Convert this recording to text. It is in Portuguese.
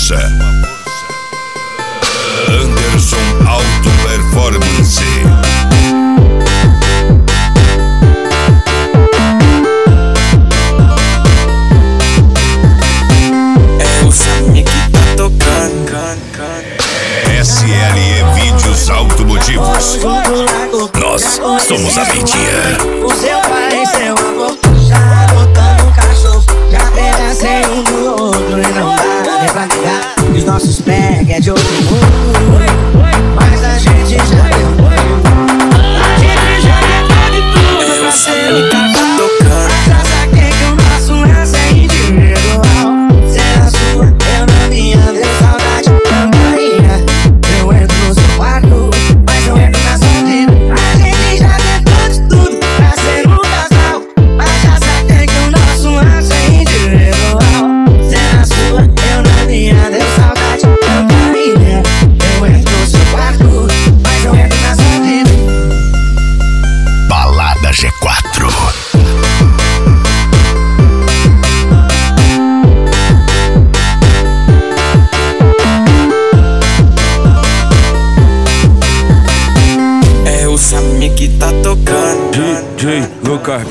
Anderson Auto Performance. É o Sammy que tá tocando. SLE Vídeos Automotivos. Nós somos a mídia. O seu pai e seu avô já adotando um cachorro, já pedassem um do outro e não dá nem pra ligar. Os nossos pega é de outro mundo, mas a gente já deu a gente já deu de tudo pra ser o que tá tocando. Já saquei que o nosso lance é individual. Se é a sua, eu na minha, deu saudade, campainha. Eu entro no seu quarto, mas eu entro na sua vida. A gente já tentou de tudo pra ser um casal, mas já saquei que o nosso lance é individual. Se é a sua, eu na minha, deu saudade, campainha. Eu entro no seu quarto, mas eu entro na sua vida. Balada G4. É o Sammy que tá tocando. DJ Lucas.